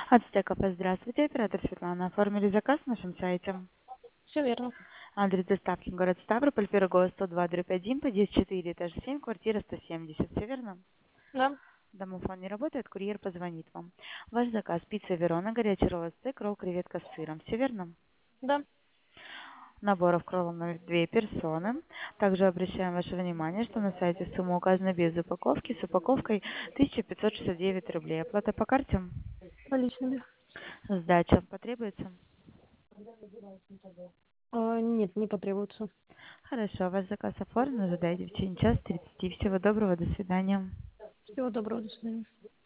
Ацтеков, здравствуйте, оператор Светлана. Оформили заказ на нашем сайте. Все верно. Адрес доставки город Ставрополь, Пирогова, 102/1, подъезд 4, этаж 7, квартира 170. Все верно? Да, Домофон не работает, курьер позвонит вам. Ваш заказ: пицца Верона, горячий ролл стейк, ролл креветка с сыром. Все верно? да. Наборов кроллов на 2 персоны. Также обращаем ваше внимание, что на сайте сумма указана без упаковки, с упаковкой 1569 рублей. Оплата по карте? Наличными. Сдача потребуется? Нет, не потребуется. Хорошо, ваш заказ оформлен, ожидайте в течение часа 30. Всего доброго, до свидания. Всего доброго, до свидания.